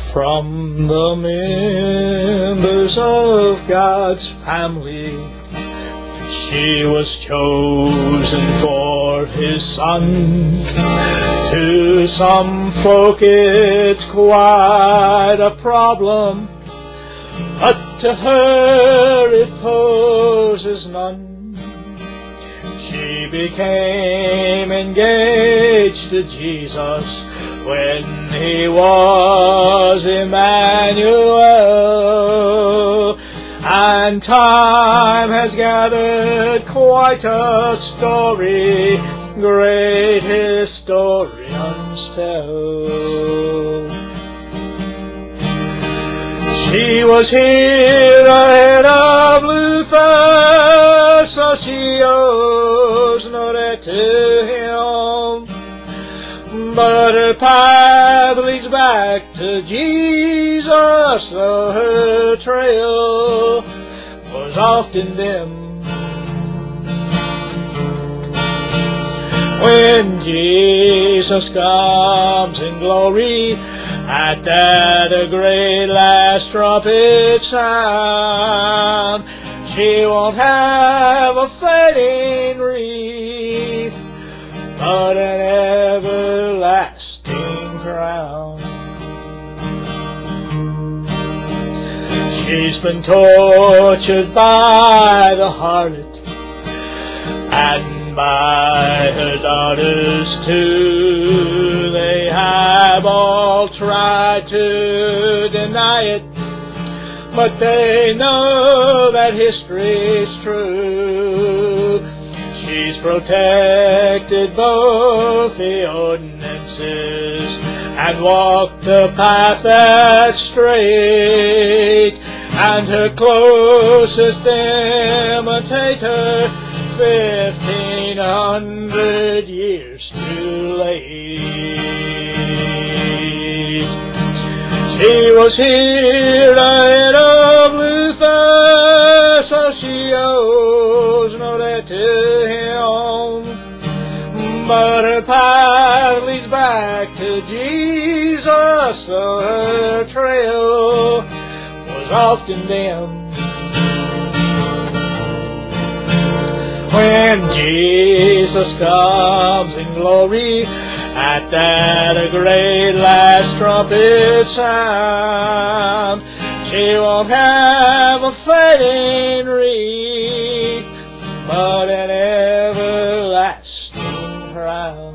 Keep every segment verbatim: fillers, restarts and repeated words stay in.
From the members of God's family, she was chosen for His Son. To some folk it's quite a problem, but to her it poses none. She became engaged to Jesus when He was Emmanuel, and time has gathered quite a story great historians tell. She was here ahead of Luther, so she owes no debt to him. But her path leads back to Jesus, though her trail was often dim. When Jesus comes in glory, at that great last trumpet sound, she won't have a fading wreath, but an everlasting crown. She's been tortured by the harlot and by her daughters too. They have all tried to deny it, but they know that history's true. She's protected both the ordinances and walked the path that's straight, and her closest imitator fifteen hundred years too late. She was here ahead of Luther, so she owes no debt to him. But her path leads back to Jesus, so her trail was often dim. When Jesus comes in glory, at that great last trumpet sound, she won't have a fading wreath, but an everlasting crown.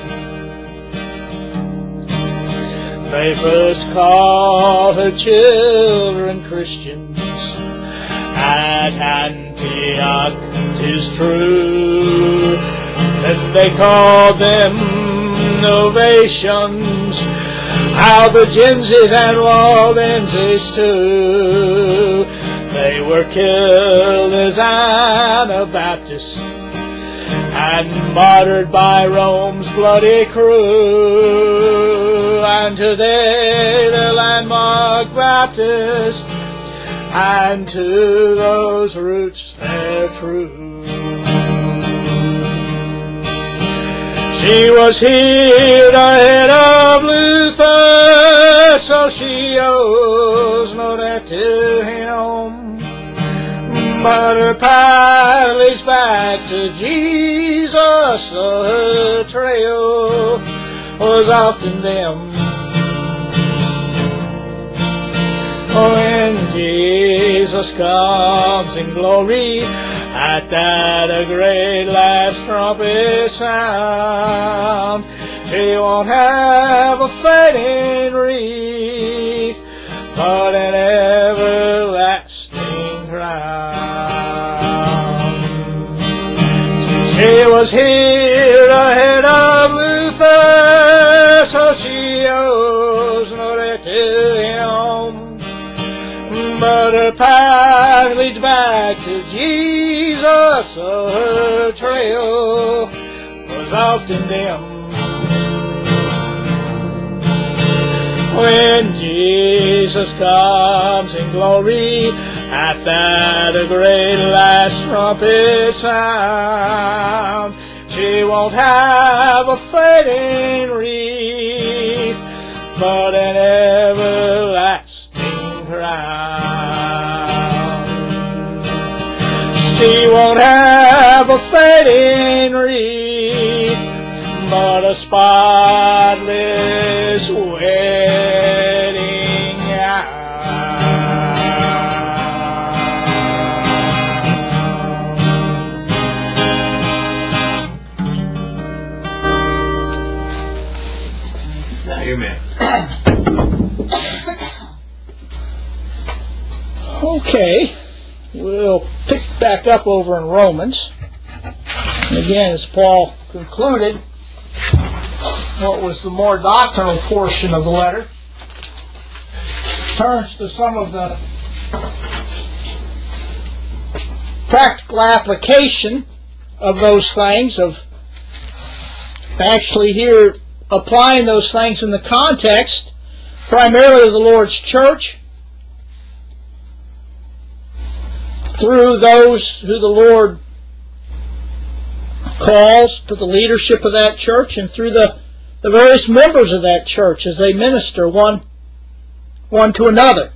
They first call her children Christians at Antioch, 'tis true. Then they called them Novatians, Albigenses and Waldenses too. They were killed as Anabaptists and martyred by Rome's bloody crew. And today they're landmark Baptists, and to those roots they're true. She was here ahead of Luther, so she owes no debt to him. But her path leads back to Jesus, so her trail was often dim. When Jesus comes in glory, at that great last trumpet sound, she won't have a fading wreath, but an everlasting crown. She was here ahead of Luther, so she owes no debt to him. But her path leads back to Jesus, so her trail was often dim. When Jesus comes in glory, at that great last trumpet sound, she won't have a fading wreath, but an everlasting a fading wreath, but a spotless wedding gown. Amen. Okay, we'll pick back up over in Romans. And again, as Paul concluded what was the more doctrinal portion of the letter, turns to some of the practical application of those things, of actually here applying those things in the context primarily of the Lord's church, through those who the Lord calls to the leadership of that church, and through the, the various members of that church as they minister one, one to another.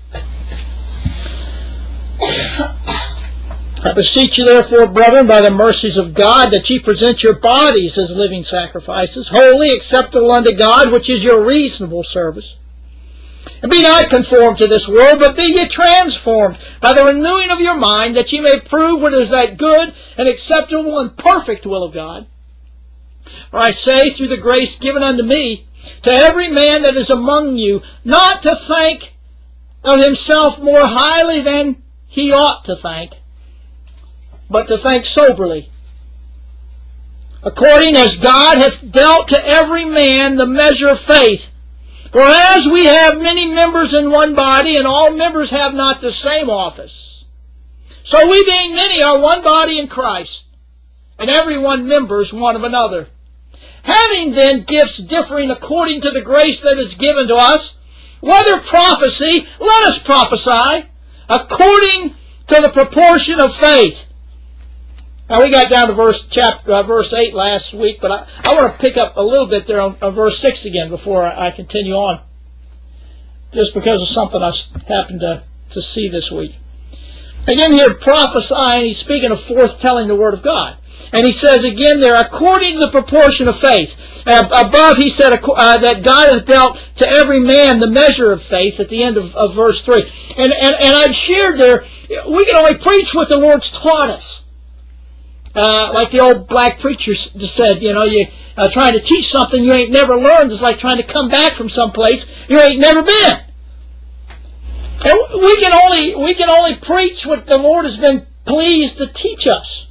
I beseech you therefore, brethren, by the mercies of God, that ye present your bodies as living sacrifices, holy, acceptable unto God, which is your reasonable service. And be not conformed to this world, but be ye transformed by the renewing of your mind, that ye may prove what is that good and acceptable and perfect will of God. For I say, through the grace given unto me, to every man that is among you, not to think of himself more highly than he ought to think, but to think soberly, according as God hath dealt to every man the measure of faith. For as we have many members in one body, and all members have not the same office, so we being many are one body in Christ, and every one members one of another. Having then gifts differing according to the grace that is given to us, whether prophecy, let us prophesy, according to the proportion of faith. Now we got down to verse chapter uh, verse eight last week, but I, I want to pick up a little bit there on, on verse six again before I, I continue on, just because of something I happened to, to see this week. Again here, prophesying, he's speaking of forthtelling the Word of God. And he says again there, according to the proportion of faith. Uh, above he said uh, that God has dealt to every man the measure of faith at the end of, of verse three. And, and, and I've shared there, we can only preach what the Lord's taught us. Uh, like the old black preacher just said, you know, you uh, trying to teach something you ain't never learned is like trying to come back from someplace you ain't never been. And we can only we can only preach what the Lord has been pleased to teach us.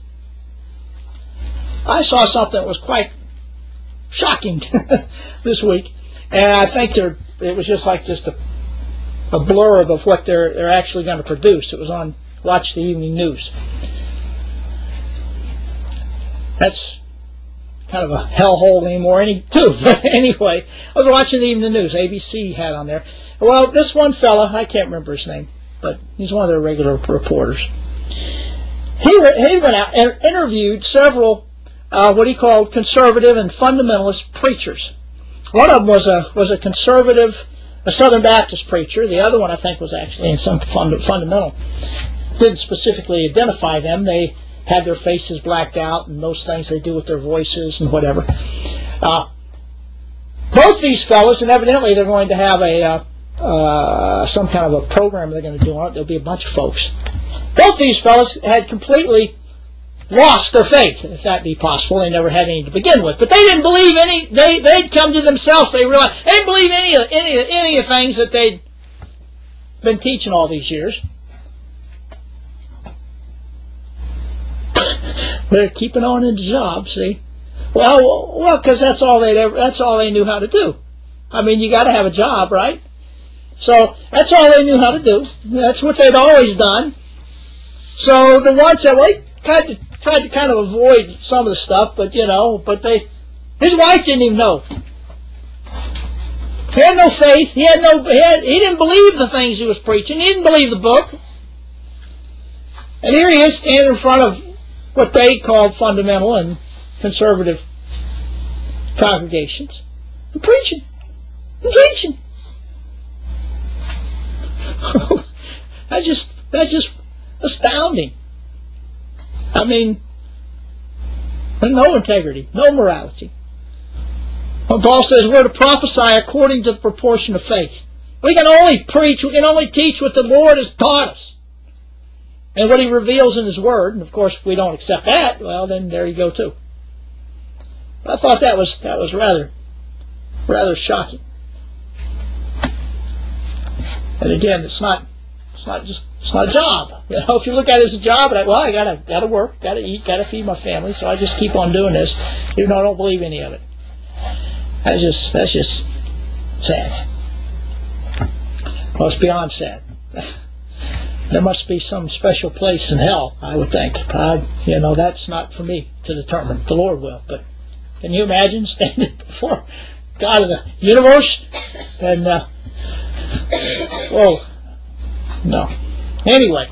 I saw something that was quite shocking this week, and I think there it was just like just a, a blurb of what they're they're actually going to produce. It was on Watch the Evening News. That's kind of a hellhole anymore, any too. But anyway, I was watching the evening news. A B C had on there. Well, this one fella, I can't remember his name, but he's one of their regular reporters. He he went out and interviewed several uh, what he called conservative and fundamentalist preachers. One of them was a was a conservative, a Southern Baptist preacher. The other one, I think, was actually in some fund, fundamental. Didn't specifically identify them. They had their faces blacked out and those things they do with their voices and whatever. Uh, both these fellows, and evidently they're going to have a uh, uh, some kind of a program they're going to do on it. There'll be a bunch of folks. Both these fellows had completely lost their faith, if that be possible. They never had any to begin with, but they didn't believe any. They they'd come to themselves. They realized they didn't believe any of any any of the things that they'd been teaching all these years. They're keeping on in the job, see? Well, well, because that's all they ever, that's all they knew how to do. I mean, you got to have a job, right? So that's all they knew how to do. That's what they'd always done. So the ones that well, tried to tried to kind of avoid some of the stuff, but you know, but they, his wife didn't even know. He had no faith. He had no. He, had, he didn't believe the things he was preaching. He didn't believe the book. And here he is standing in front of what they called fundamental and conservative congregations, and preaching, and teaching. that's just that's just astounding. I mean, No integrity, no morality. When Paul says we're to prophesy according to the proportion of faith. We can only preach, we can only teach what the Lord has taught us. And what He reveals in His Word. And of course, if we don't accept that, well, then there you go too. I thought that was that was rather, rather shocking. And again, it's not it's not just it's not a job. You know, if you look at it as a job, like, well, I gotta gotta work, gotta eat, gotta feed my family, so I just keep on doing this, even though I don't believe any of it. That's just that's just sad. Well, it's beyond sad. There must be some special place in hell, I would think. I, you know, that's not for me to determine. The Lord will. But can you imagine standing before God of the universe? And, uh, whoa. No. Anyway.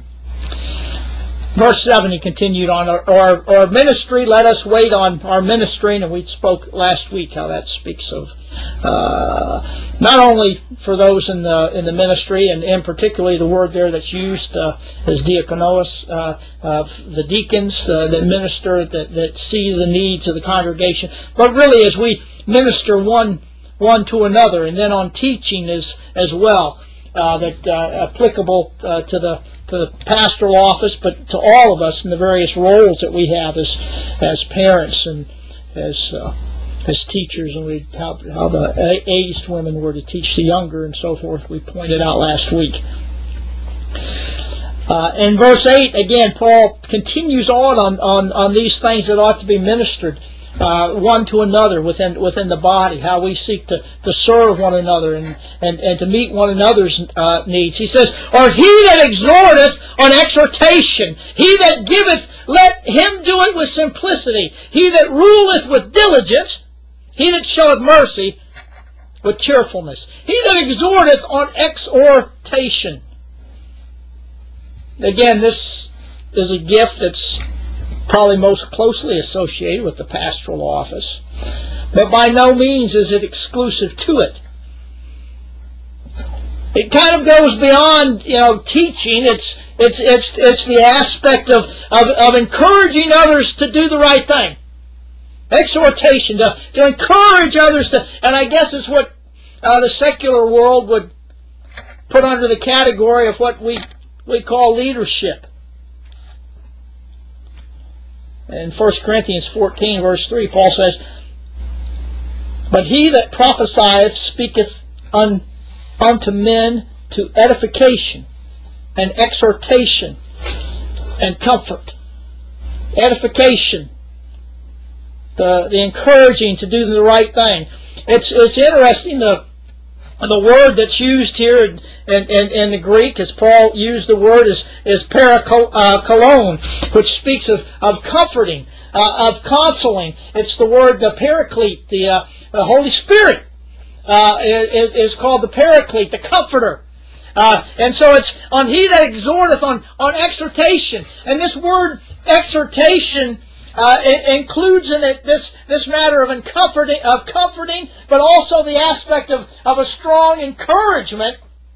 Verse seven, he continued on, our, our, our ministry, let us wait on our ministry, and we spoke last week how that speaks of uh, not only for those in the in the ministry, and, and particularly the word there that's used uh, as diakonos, uh, uh, the deacons uh, that minister, that, that see the needs of the congregation, but really as we minister one one to another, and then on teaching as, as well. Uh, that uh, applicable uh, to the to the pastoral office, but to all of us in the various roles that we have as as parents and as uh, as teachers, and we how, how the aged women were to teach the younger and so forth. We pointed out last week. Uh, in verse eight, again, Paul continues on, on on on these things that ought to be ministered Uh, one to another within within the body, how we seek to, to serve one another and, and, and to meet one another's uh, needs. He says, or he that exhorteth on exhortation, he that giveth, let him do it with simplicity. He that ruleth with diligence, he that showeth mercy with cheerfulness. He that exhorteth on exhortation. Again, this is a gift that's probably most closely associated with the pastoral office, but by no means is it exclusive to it. It kind of goes beyond, you know, teaching. It's it's it's it's the aspect of of, of encouraging others to do the right thing. Exhortation, to to encourage others to, and I guess it's what uh, the secular world would put under the category of what we we call leadership. In First Corinthians fourteen, verse three, Paul says, but he that prophesieth speaketh un, unto men to edification and exhortation and comfort. Edification, the, the encouraging to do the right thing. It's it's interesting, the the word that's used here in, in, in the Greek, as Paul used the word, is, is parakalon, which speaks of, of comforting, uh, of consoling. It's the word, the paraclete, the, uh, the Holy Spirit uh, is, is called the paraclete, the comforter. Uh, and so it's on he that exhorteth, on, on exhortation. And this word exhortation Uh, it includes in it this, this matter of comforting, of comforting, but also the aspect of, of a strong encouragement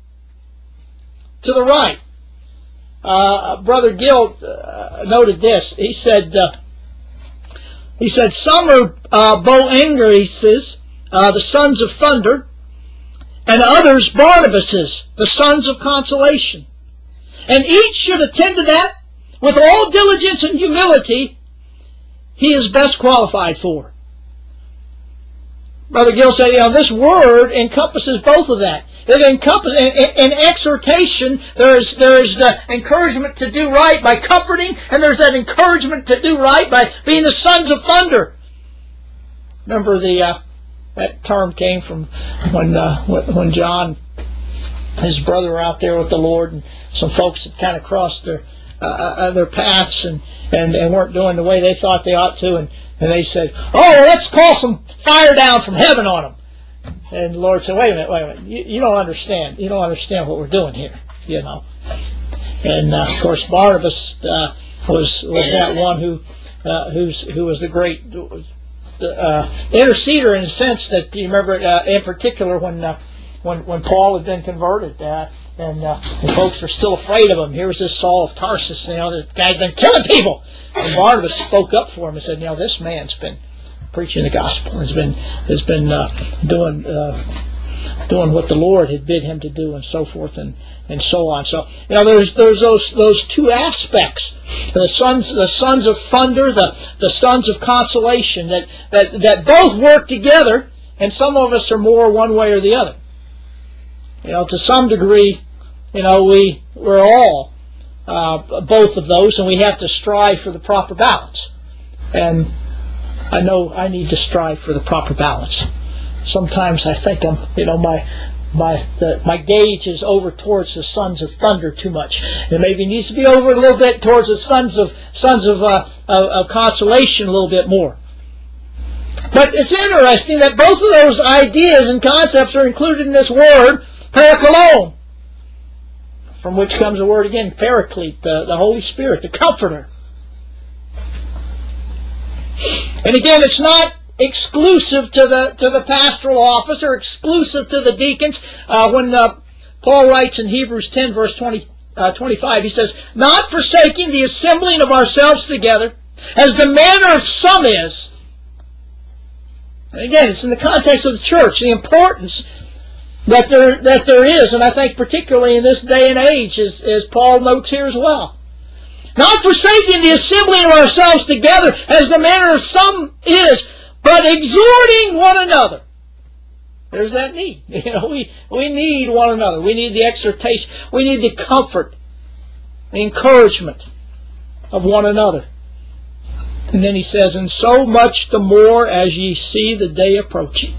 to the right. Uh, Brother Gill uh, noted this. He said, uh, he said, some are uh, Boanerges, uh, the sons of thunder, and others Barnabases, the sons of consolation. And each should attend to that with all diligence and humility he is best qualified for. Brother Gill said, you know, this word encompasses both of that. It encompasses, in, in, in exhortation, there is, there is the encouragement to do right by comforting, and there's that encouragement to do right by being the sons of thunder. Remember the uh, that term came from when uh, when John, his brother, were out there with the Lord, and some folks had kind of crossed their uh, their paths and, and, and weren't doing the way they thought they ought to, and, and they said, oh, let's call some fire down from heaven on them. And the Lord said, wait a minute, wait a minute, you, you don't understand. You don't understand what we're doing here, you know. And, uh, of course, Barnabas uh, was was that one who uh, who's, who was the great uh, interceder, in the sense that, you remember, uh, in particular, when uh, when when Paul had been converted, uh, And, uh, and folks are still afraid of him. Here's this Saul of Tarsus, you know, the guy's been killing people. And Barnabas spoke up for him and said, you know, this man's been preaching the gospel, has been has been uh, doing uh, doing what the Lord had bid him to do, and so forth and, and so on. So you know, there's there's those those two aspects: the sons the sons of thunder, the the sons of consolation, that that that both work together. And some of us are more one way or the other. You know, to some degree, you know, we we're all uh, both of those, and we have to strive for the proper balance. And I know I need to strive for the proper balance. Sometimes I think I'm, you know, my my the, my gauge is over towards the sons of thunder too much. It maybe needs to be over a little bit towards the sons of sons of uh, of, of consolation a little bit more. But it's interesting that both of those ideas and concepts are included in this word, parakalon, from which comes the word again, paraclete, the, the Holy Spirit, the Comforter. And again, it's not exclusive to the to the pastoral office or exclusive to the deacons. Uh, when uh, Paul writes in Hebrews ten, verse twenty, uh, twenty-five, he says, "Not forsaking the assembling of ourselves together, as the manner of some is." And again, it's in the context of the church, the importance that there that there is, and I think particularly in this day and age, as, as Paul notes here as well. Not forsaking the assembling of ourselves together, as the manner of some is, but exhorting one another. There's that need. You know, we, we need one another. We need the exhortation. We need the comfort, the encouragement of one another. And then he says, and so much the more as ye see the day approaching.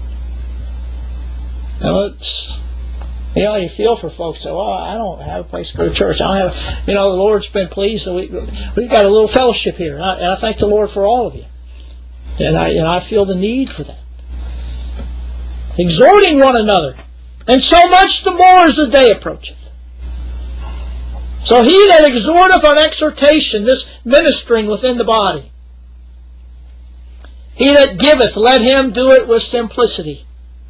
Now it's, you know, you feel for folks that, well, I don't have a place to go to church. I don't have, you know, the Lord's been pleased, so we, we've got a little fellowship here. And I, and I thank the Lord for all of you. And I, and I feel the need for that. Exhorting one another. And so much the more as the day approacheth. So he that exhorteth on exhortation, this ministering within the body. He that giveth, let him do it with simplicity.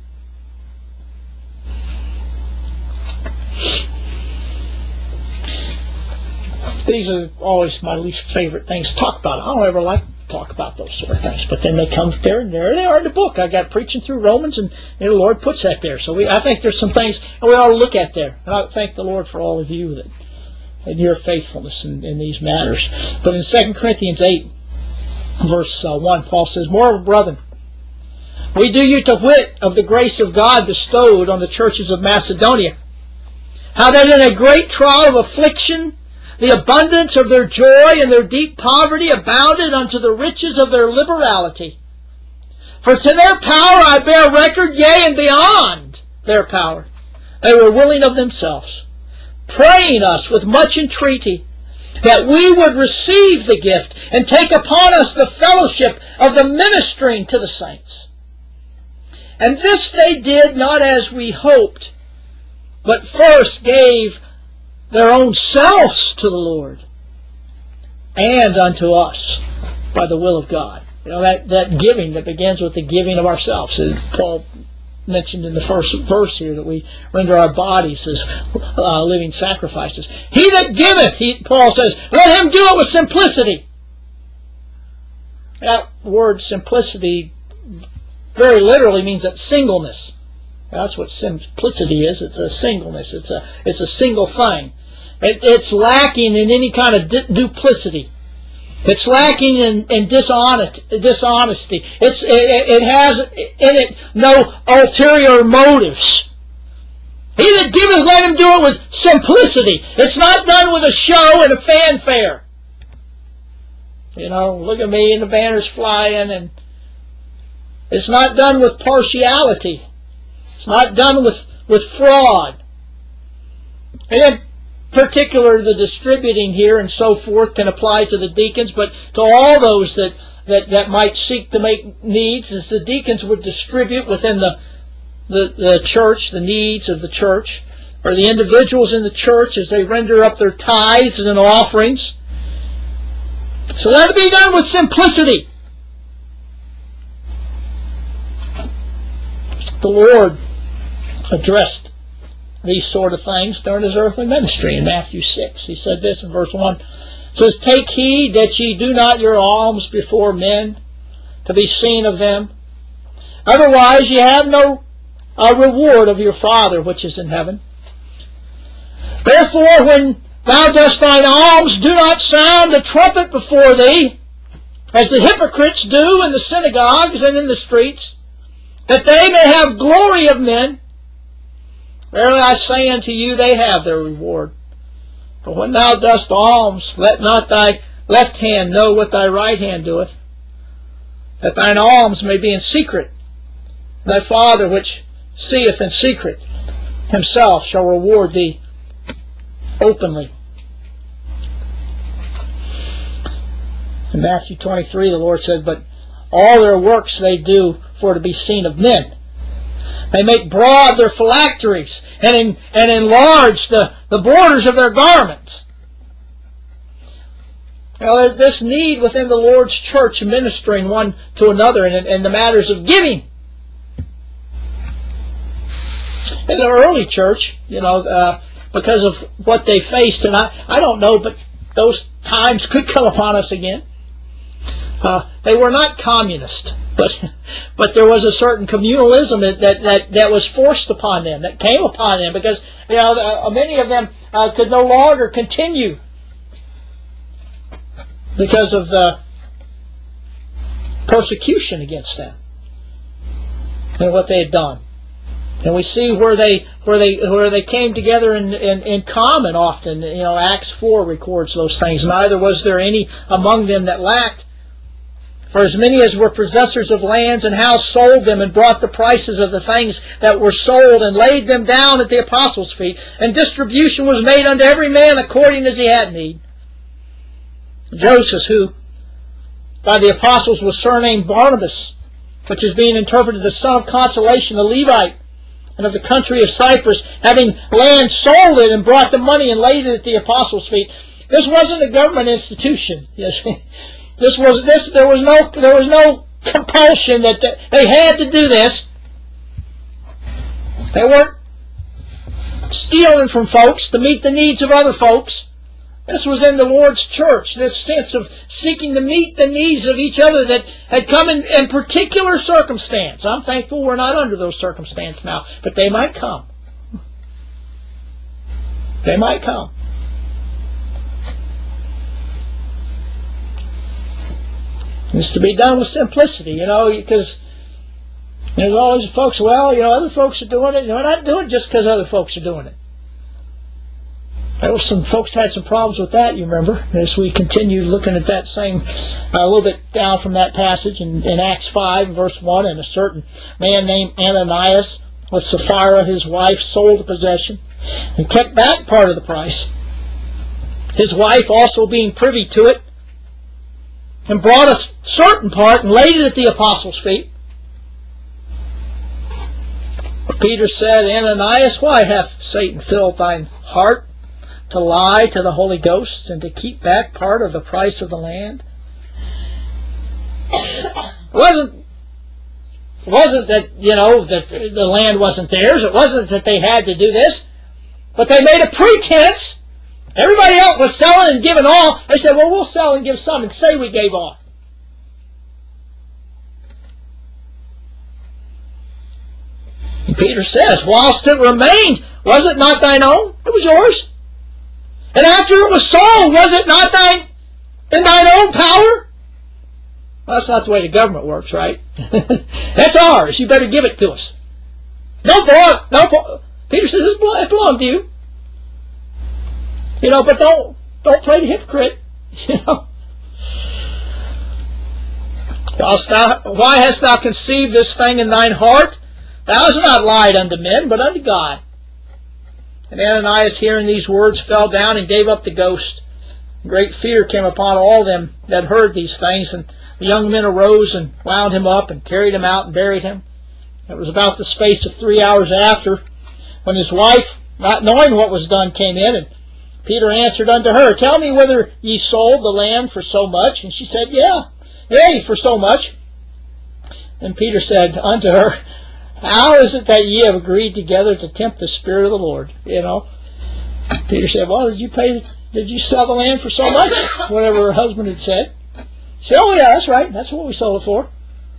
These are always my least favorite things to talk about. I don't ever like to talk about those sort of things, but then they come there, and there they are in the book. I got preaching through Romans, and, and the Lord puts that there. So we, I think there's some things we ought to look at there. And I thank the Lord for all of you that and your faithfulness in, in these matters. But in Second Corinthians eight, verse uh, one, Paul says, "Moreover, brethren, we do you to wit of the grace of God bestowed on the churches of Macedonia, how that in a great trial of affliction, the abundance of their joy and their deep poverty abounded unto the riches of their liberality. For to their power I bear record, yea, and beyond their power. They were willing of themselves, praying us with much entreaty, that we would receive the gift and take upon us the fellowship of the ministering to the saints. And this they did not as we hoped, but first gave their own selves to the Lord and unto us by the will of God." You know, that, that giving that begins with the giving of ourselves. As Paul mentioned in the first verse here, that we render our bodies as uh, living sacrifices. He that giveth, he, Paul says, let him do it with simplicity. That word simplicity very literally means that singleness. That's what simplicity is. It's a singleness. It's a it's a single thing. It, it's lacking in any kind of di- duplicity. It's lacking in, in dishonest, dishonesty. It's it, it has in it no ulterior motives. He that giveth, let him do it with simplicity. It's not done with a show and a fanfare. You know, look at me and the banner's flying, and it's not done with partiality. It's not done with, with fraud. And in particular, the distributing here and so forth can apply to the deacons, but to all those that, that, that might seek to make needs, as the deacons would distribute within the, the, the church, the needs of the church, or the individuals in the church as they render up their tithes and offerings. So let it be done with simplicity. The Lord addressed these sort of things during his earthly ministry in Matthew six. He said this in verse one. It says, "Take heed that ye do not your alms before men, to be seen of them. Otherwise ye have no uh, reward of your Father which is in heaven. Therefore, when thou dost thine alms, do not sound a trumpet before thee, as the hypocrites do in the synagogues and in the streets, that they may have glory of men. Verily I say unto you, they have their reward. But when thou dost alms, let not thy left hand know what thy right hand doeth, that thine alms may be in secret. Thy Father which seeth in secret himself shall reward thee openly." In Matthew twenty-three, the Lord said, "But all their works they do for to be seen of men. They make broad their phylacteries, and, in, and enlarge the, the borders of their garments." Now, this need within the Lord's church, ministering one to another in, in the matters of giving. In the early church, you know, uh, because of what they faced, and I, I don't know, but those times could come upon us again. Uh, they were not communist, but but there was a certain communalism that, that, that, that was forced upon them, that came upon them, because you know uh, many of them uh, could no longer continue because of the persecution against them and what they had done. And we see where they where they where they came together in, in, in common often. You know, Acts four records those things. Neither was there any among them that lacked. For as many as were possessors of lands and houses sold them, and brought the prices of the things that were sold, and laid them down at the apostles' feet. And distribution was made unto every man according as he had need. Joseph, who by the apostles was surnamed Barnabas, which is being interpreted the son of consolation, a Levite, and of the country of Cyprus, having land, sold it, and brought the money and laid it at the apostles' feet. This wasn't a government institution. Yes. This was this. There was no there was no compulsion that they had to do this. They weren't stealing from folks to meet the needs of other folks. This was in the Lord's church, this sense of seeking to meet the needs of each other that had come in, in particular circumstance. I'm thankful we're not under those circumstances now, but they might come. They might come. It's to be done with simplicity, you know, because there's always folks, well, you know, other folks are doing it. You know, we're not doing it just because other folks are doing it. There was some folks had some problems with that, you remember, as we continued looking at that same, uh, a little bit down from that passage in, in Acts five, verse one, and a certain man named Ananias with Sapphira, his wife, sold a possession and kept back part of the price. His wife also being privy to it, and brought a certain part and laid it at the apostles' feet. But Peter said, Ananias, why hath Satan filled thine heart to lie to the Holy Ghost and to keep back part of the price of the land? It wasn't, it wasn't that, you know, that the land wasn't theirs. It wasn't that they had to do this. But they made a pretense. Everybody else was selling and giving all. They said, well, we'll sell and give some and say we gave all. And Peter says, whilst it remained, was it not thine own? It was yours. And after it was sold, was it not thine in thine own power? Well, that's not the way the government works, right? That's ours. You better give it to us. No, belong, no. Peter says, it belongs to you. You know, but don't don't play the hypocrite. You know. Why hast thou conceived this thing in thine heart? Thou hast not lied unto men, but unto God. And Ananias, hearing these words, fell down and gave up the ghost. Great fear came upon all them that heard these things, and the young men arose and wound him up and carried him out and buried him. It was about the space of three hours after, when his wife, not knowing what was done, came in, and Peter answered unto her, tell me whether ye sold the land for so much? And she said, yeah, yea, for so much. And Peter said unto her, How is it that ye have agreed together to tempt the Spirit of the Lord? You know, Peter said, well, did you pay, did you sell the land for so much? Whatever her husband had said. She said, oh yeah, that's right. That's what we sold it for.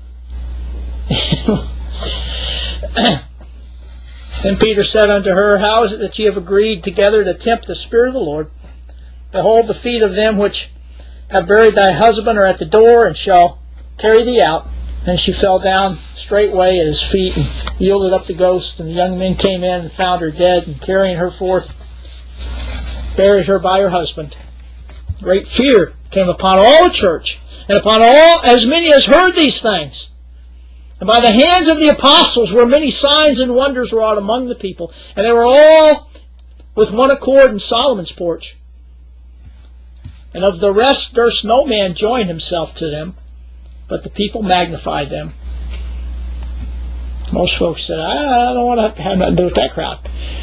Then Peter said unto her, how is it that ye have agreed together to tempt the Spirit of the Lord? Behold, the feet of them which have buried thy husband are at the door, and shall carry thee out. And she fell down straightway at his feet, and yielded up the ghost. And the young men came in and found her dead, and carrying her forth, buried her by her husband. Great fear came upon all the church, and upon all as many as heard these things. And by the hands of the apostles were many signs and wonders wrought among the people. And they were all with one accord in Solomon's porch. And of the rest durst no man join himself to them, but the people magnified them. Most folks said, I don't want to have nothing to do with that crowd.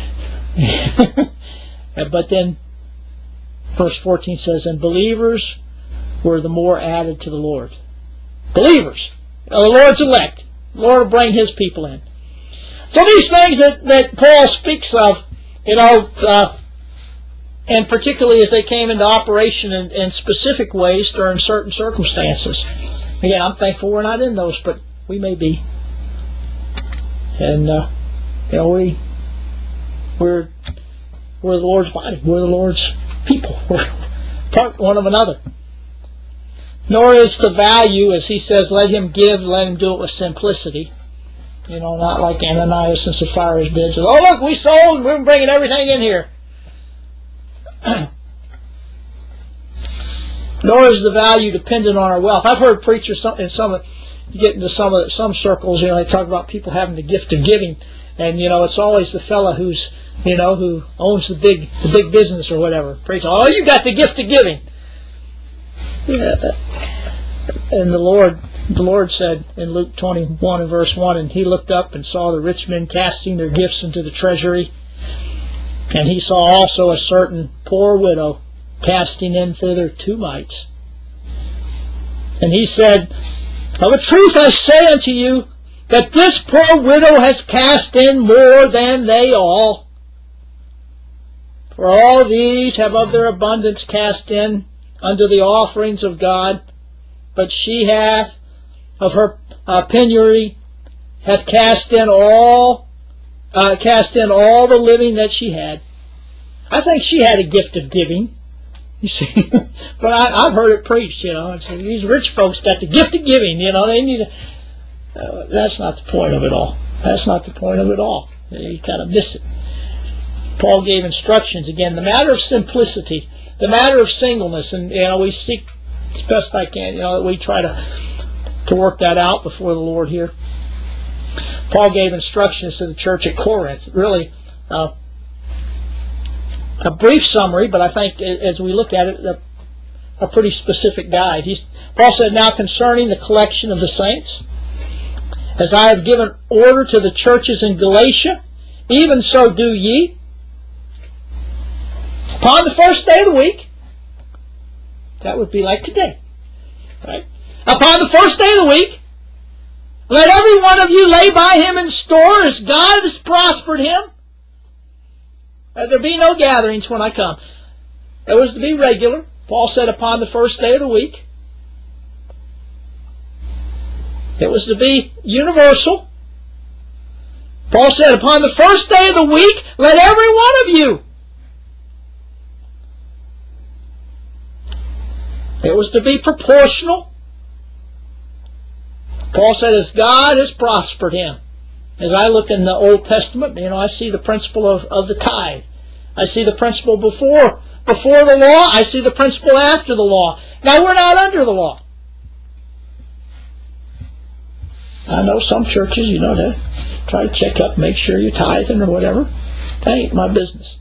But then verse fourteen says, and believers were the more added to the Lord. Believers. The Lord's elect. The Lord will bring His people in. So these things that, that Paul speaks of, you know, uh, and particularly as they came into operation in, in specific ways during certain circumstances. Again, I'm thankful we're not in those, but we may be. And, uh, you know, we, we're, we're the Lord's body. We're the Lord's people. We're part one of another. Nor is the value, as he says, let him give, let him do it with simplicity. You know, not like Ananias and Sapphira did. So, oh, look, we sold and we're bringing everything in here. Nor is the value dependent on our wealth. I've heard preachers in some, you get into some of some circles, you know, they talk about people having the gift of giving, and you know, it's always the fella who's, you know, who owns the big the big business or whatever. Preach, oh, you got the gift of giving. Yeah. And the Lord, the Lord said in Luke twenty-one and verse one, and he looked up and saw the rich men casting their gifts into the treasury, and he saw also a certain poor widow casting in thither two mites. And he said, of a truth I say unto you, that this poor widow has cast in more than they all. For all these have of their abundance cast in unto the offerings of God, but she hath of her uh, penury hath cast in all uh, cast in all the living that she had. I think she had a gift of giving, you see. But I, I've heard it preached, you know. It's, these rich folks got the gift of giving, you know. They need to, uh, that's not the point of it all. That's not the point of it all. You kind of miss it. Paul gave instructions again. The matter of simplicity, the matter of singleness, and you know, we seek as best I can, you know, we try to to work that out before the Lord here. Paul gave instructions to the church at Corinth. Really, uh, a brief summary, but I think as we look at it, a, a pretty specific guide. He's, Paul said, now concerning the collection of the saints, as I have given order to the churches in Galatia, even so do ye. Upon the first day of the week, that would be like today, right? Upon the first day of the week, let every one of you lay by him in store as God has prospered him. Let there be no gatherings when I come. It was to be regular. Paul said upon the first day of the week. It was to be universal. Paul said upon the first day of the week, let every one of you. It was to be proportional. Paul said, as God has prospered him. As I look in the Old Testament, you know, I see the principle of, of the tithe. I see the principle before before the law. I see the principle after the law. Now, we're not under the law. I know some churches, you know, they try to check up, make sure you're tithing or whatever. That ain't my business.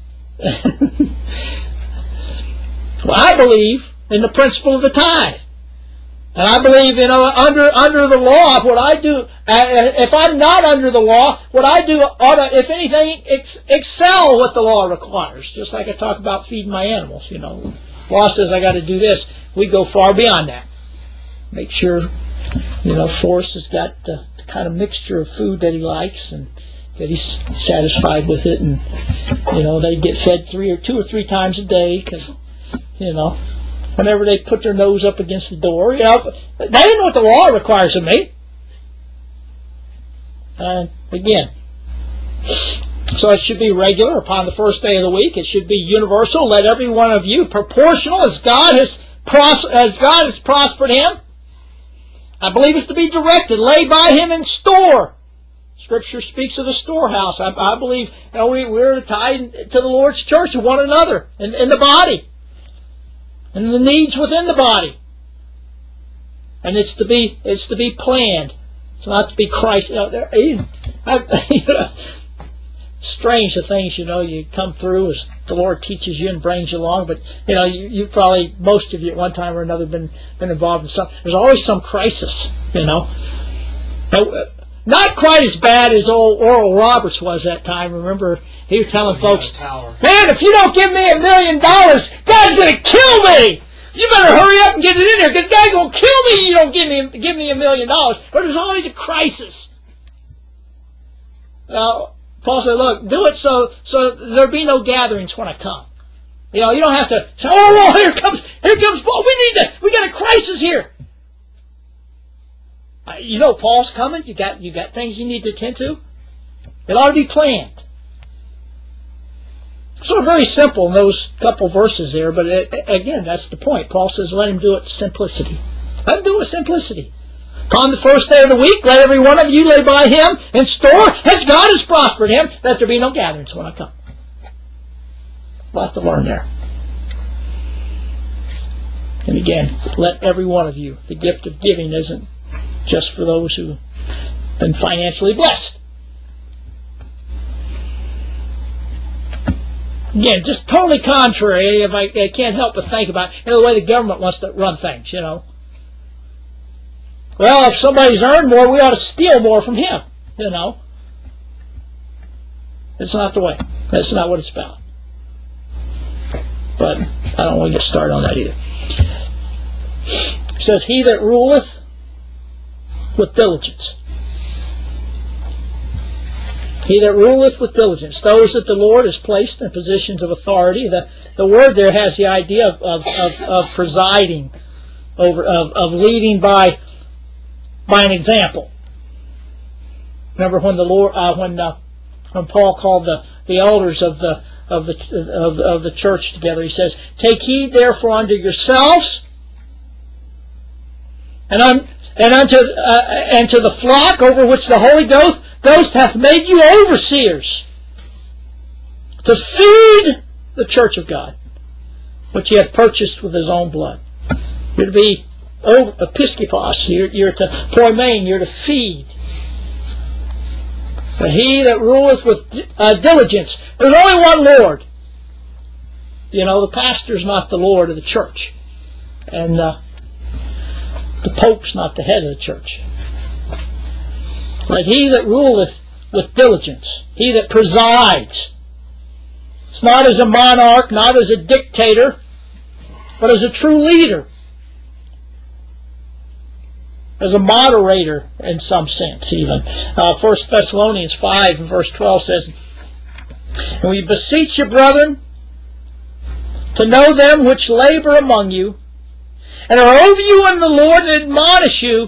Well, I believe in the principle of the tithe. And I believe, you know, under under the law, what I do, uh, if I'm not under the law, what I do ought to, if anything, ex excel what the law requires. Just like I talk about feeding my animals, you know. Law says I got to do this. We go far beyond that. Make sure You know, Forrest has got the, the kind of mixture of food that he likes, and that he's satisfied with it. And, you know, they get fed three or two or three times a day because, you know, whenever they put their nose up against the door, you know, they didn't know what the law requires of me. Uh, again, so it should be regular upon the first day of the week. It should be universal. Let every one of you, proportional as God has pros- as God has prospered him. I believe it's to be directed, laid by him in store. Scripture speaks of the storehouse. I, I believe, you know, we, we're tied to the Lord's church and one another in, in the body, and the needs within the body. And it's to be it's to be planned. It's not to be Christ. You know, there, I, you know, strange the things, you know, you come through as the Lord teaches you and brings you along. But, you know, you, you probably, most of you at one time or another been, been involved in something. There's always some crisis, you know. Now, not quite as bad as old Oral Roberts was that time. Remember, he was telling folks, man, if you don't give me a million dollars, God's going to kill me. You better hurry up and get it in there, because God's going to kill me if you don't give me, give me a million dollars. But there's always a crisis. Now, Paul said, look, do it so so there be no gatherings when I come. You know, you don't have to say, oh, well, here comes, here comes Paul. We need to, we got a crisis here. Uh, you know Paul's coming. You got, you got things you need to attend to. It ought to be planned. So very simple in those couple verses there, but it, again, that's the point. Paul says, let him do it with simplicity. Let him do it with simplicity. Upon the first day of the week, let every one of you lay by him in store, as God has prospered him, that there be no gatherings when I come. A lot to learn there. And again, let every one of you, the gift of giving isn't just for those who've been financially blessed. Again, just totally contrary, if I, I can't help but think about you know, the way the government wants to run things, you know. Well, if somebody's earned more, we ought to steal more from him, you know. It's not the way. That's not what it's about. But I don't want to get started on that either. It says, he that ruleth with diligence. He that ruleth with diligence. Those that the Lord has placed in positions of authority. The, the word there has the idea of, of, of, of presiding, over, of, of leading by by an example. Remember when the Lord, uh, when uh, when Paul called the, the elders of the of the of, of the church together, he says, "Take heed therefore unto yourselves, and un, and unto uh, and to the flock over which the Holy Ghost Ghost hath made you overseers, to feed the church of God, which he hath purchased with his own blood." You're to be over, episkopos, you're, you're to poimen, you're to feed. But he that ruleth with uh, diligence, there's only one Lord. You know, the pastor's not the Lord of the church, and uh, the Pope's not the head of the church. But he that ruleth with diligence, he that presides, it's not as a monarch, not as a dictator, but as a true leader, as a moderator in some sense even. Uh, First Thessalonians five and verse twelve says, "And we beseech you, brethren, to know them which labor among you, and are over you in the Lord, and admonish you,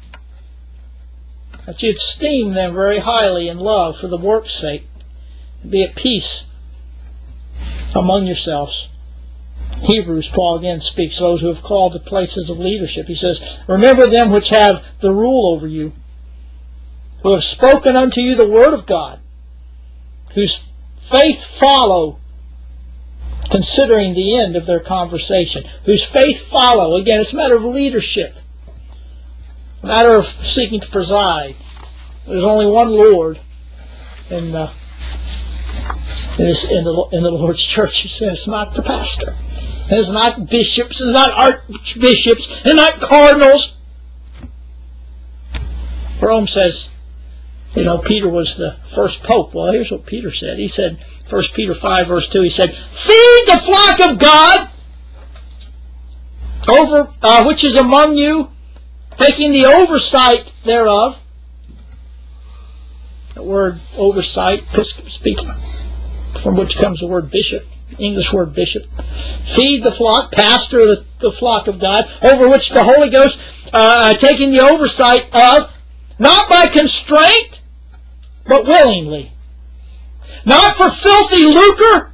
that you esteem them very highly in love for the work's sake, and be at peace among yourselves." Hebrews, Paul again speaks, those who have called to places of leadership. He says, "Remember them which have the rule over you, who have spoken unto you the word of God, whose faith follow, considering the end of their conversation." Whose faith follow. Again, it's a matter of leadership, a matter of seeking to preside. There's only one Lord in, uh, in, this, in, the, in the Lord's church. It's not the pastor. It's not bishops. It's not archbishops. It's not cardinals. Rome says, you know, Peter was the first pope. Well, here's what Peter said. He said, First Peter five, verse two, he said, "Feed the flock of God, over uh, which is among you, taking the oversight thereof. The word oversight, speaking, from which comes the word bishop, English word bishop. Feed the flock, pastor the, the flock of God, over which the Holy Ghost uh, taking the oversight of, not by constraint, but willingly. Not for filthy lucre,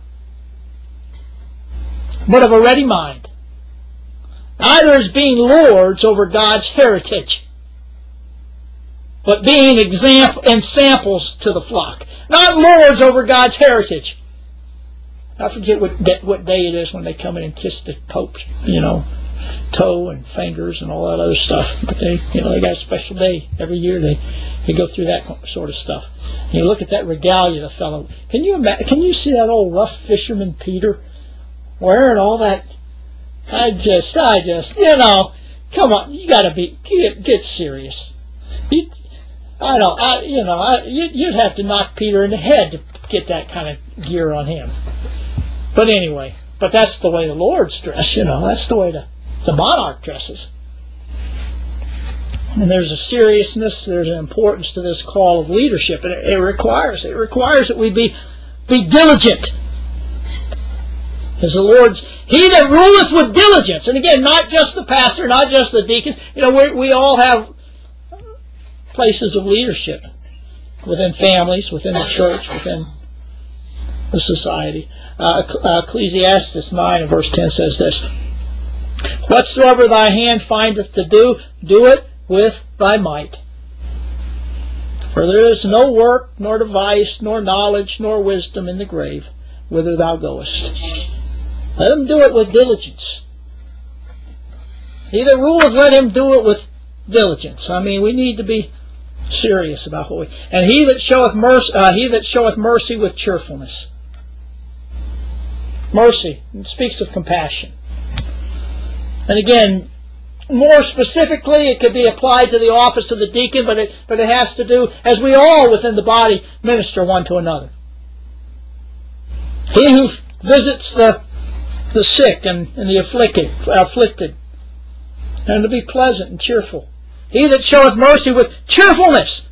but of a ready mind. Neither as being lords over God's heritage, but being example and samples to the flock. Not lords over God's heritage. I forget what what day it is when they come in and kiss the Pope's, you know, toe and fingers and all that other stuff. But they, you know, they got a special day every year. They they go through that sort of stuff. And you look at that regalia, the fellow. Can you imagine? Can you see that old rough fisherman Peter wearing all that? I just, I just, you know, come on, you got to be get, get serious. You, I don't, I, you know, I, you, you'd have to knock Peter in the head to get that kind of gear on him. But anyway, but that's the way the Lord's dressed, you know. That's the way the, the monarch dresses. And there's a seriousness, there's an importance to this call of leadership, and it, it requires it requires that we be be diligent. As the Lord's, he that ruleth with diligence, and again, not just the pastor, not just the deacons. You know, we we all have places of leadership within families, within the church, within the society. Uh, Ecclesiastes nine and verse ten says this: whatsoever thy hand findeth to do, do it with thy might. For there is no work, nor device, nor knowledge, nor wisdom in the grave, whither thou goest. Let him do it with diligence. He that ruleth, let him do it with diligence. I mean, we need to be serious about what we. And he that showeth mercy, uh, he that showeth mercy with cheerfulness. Mercy, it speaks of compassion. And again, more specifically, it could be applied to the office of the deacon, but it but it has to do, as we all within the body minister one to another. He who visits the the sick and, and the afflicted, afflicted, and to be pleasant and cheerful. He that showeth mercy with cheerfulness.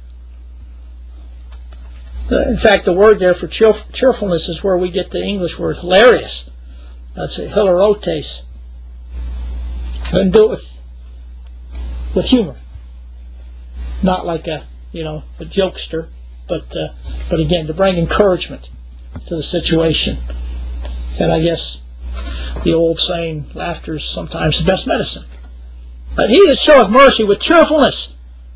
In fact, the word there for cheer, cheerfulness is where we get the English word hilarious. That's it, hilarotes. And do it with, with humor, not like a you know a jokester, but uh, but again to bring encouragement to the situation. And I guess the old saying, laughter is sometimes the best medicine. But he that showeth mercy with cheerfulness.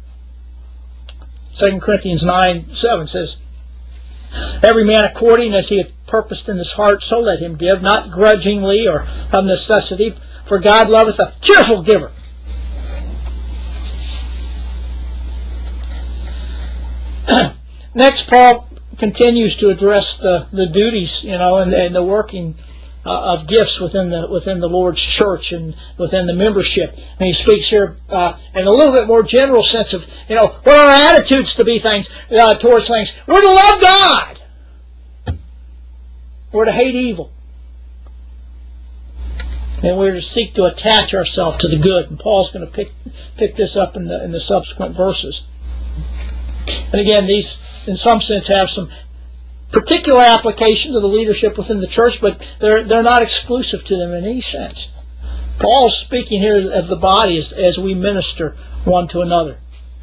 Second Corinthians nine seven says, every man according as he hath purposed in his heart, so let him give, not grudgingly or of necessity, for God loveth a cheerful giver. Next, Paul continues to address the, the duties, you know, and, and the working uh, of gifts within the within the Lord's church and within the membership. And he speaks here uh, in a little bit more general sense of, you know, what are our attitudes to be things uh, towards things. We're to love God. We're to hate evil. And we're to seek to attach ourselves to the good. And Paul's going to pick pick this up in the in the subsequent verses. And again, these, in some sense, have some particular application to the leadership within the church, but they're they're not exclusive to them in any sense. Paul's speaking here of the body as, as we minister one to another.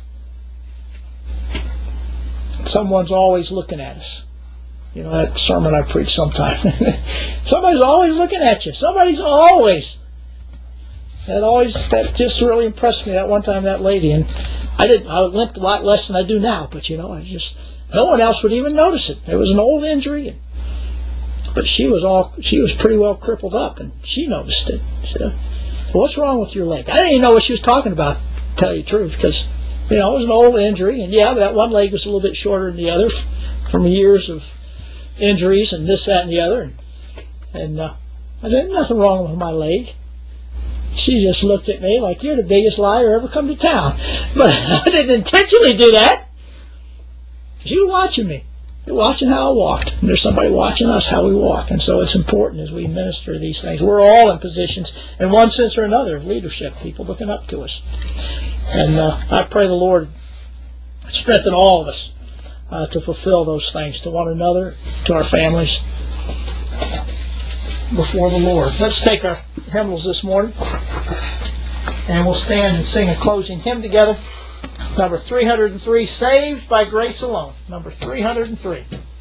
Someone's always looking at us. You know, that sermon I preach sometime. Somebody's always looking at you. Somebody's always. That always, that just really impressed me. That one time, that lady, and I did. I limped a lot less than I do now, but you know, I just no one else would even notice it. It was an old injury, and, but she was all she was pretty well crippled up, and she noticed it. She said, well, what's wrong with your leg? I didn't even know what she was talking about, to tell you the truth, because you know it was an old injury, and yeah, that one leg was a little bit shorter than the other from years of injuries and this, that, and the other. And, and uh, I said, nothing wrong with my leg. She just looked at me like, you're the biggest liar ever come to town. But I didn't intentionally do that. She was watching me. You're watching how I walk. And there's somebody watching us how we walk. And so it's important as we minister these things. We're all in positions, in one sense or another, of leadership, people looking up to us. And uh, I pray the Lord strengthen all of us uh, to fulfill those things to one another, to our families, before the Lord. Let's take our hymnals this morning, and we'll stand and sing a closing hymn together. Number three hundred three, Saved by Grace Alone. Number three hundred three.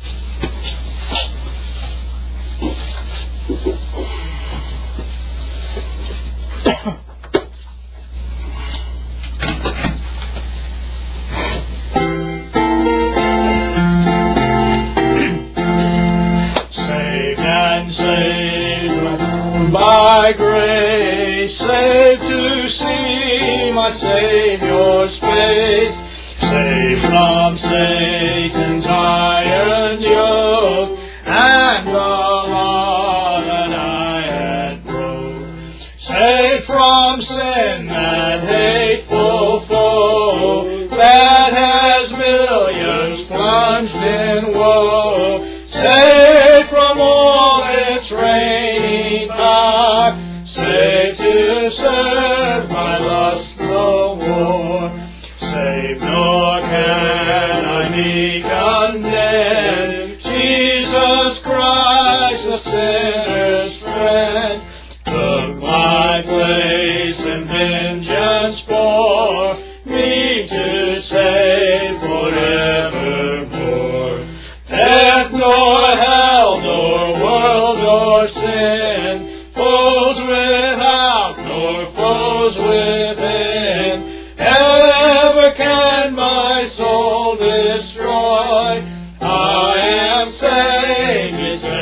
Saved and saved by grace, saved to see my Savior's face, saved from Satan's iron yoke and the law that I had broke, saved from sin, that hateful foe that has millions plunged in woe, saved from all its reigning power, saved to serve my lust no more, saved nor can I be condemned. Jesus Christ, the sinner's friend, took my place and vengeance bore me to save forevermore. Death nor hell nor world nor sin, foes without nor foes within, ever can my soul destroy. I am saved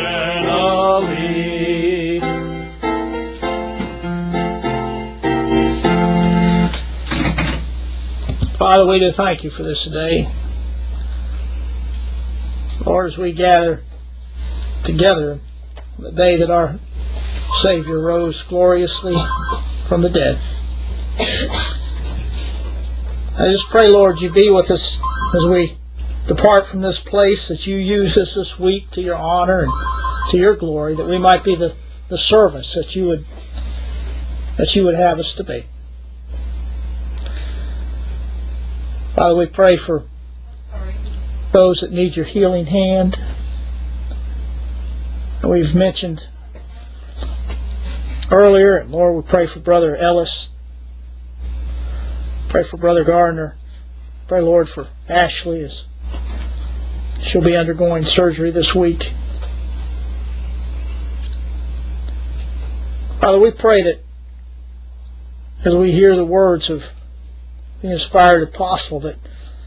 eternally. Father, we do thank you for this day. Lord, as we gather together the day that our Savior rose gloriously from the dead, I just pray, Lord, you be with us as we depart from this place, that you use us this week to your honor and to your glory, that we might be the, the servants that you would that you would have us to be. Father, we pray for those that need your healing hand. And we've mentioned earlier, and Lord, we pray for Brother Ellis. Pray for Brother Gardner. Pray, Lord, for Ashley as she'll be undergoing surgery this week. Father, we pray that as we hear the words of the inspired apostle, that,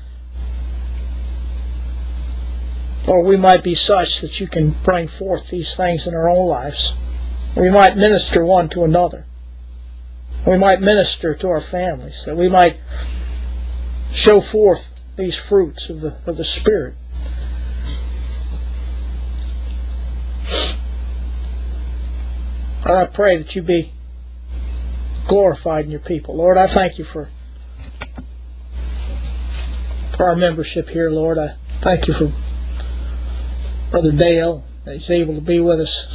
Lord, we might be such that you can bring forth these things in our own lives. We might minister one to another. We might minister to our families, that we might show forth these fruits of the of the Spirit. Lord, I pray that you be glorified in your people. Lord, I thank you for, for our membership here, Lord. I thank you for Brother Dale, that he's able to be with us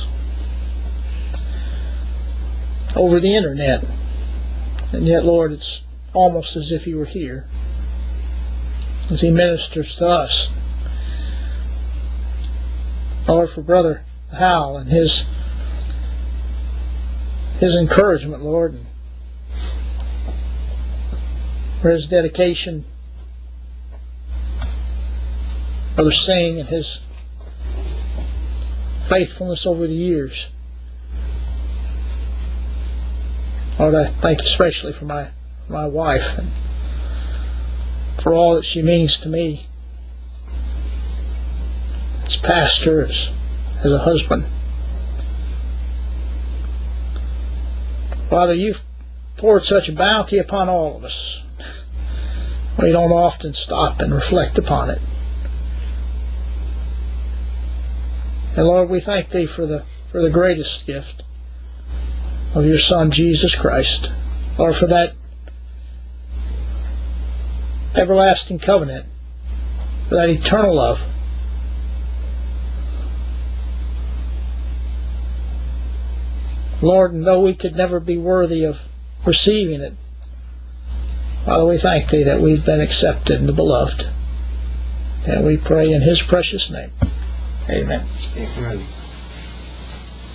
over the internet. And yet, Lord, it's almost as if he were here as he ministers to us. Lord, for Brother Hal and his his encouragement, Lord, and for his dedication, Brother Singh and his faithfulness over the years. Lord, I thank you especially for my, my wife and for all that she means to me as pastor, as, as a husband. Father, you've poured such a bounty upon all of us. We don't often stop and reflect upon it. And Lord, we thank thee for the for the greatest gift of your Son, Jesus Christ. Lord, for that everlasting covenant, for that eternal love Lord, and though we could never be worthy of receiving it, Father, we thank Thee that we've been accepted in the Beloved. And we pray in His precious name. Amen. Amen.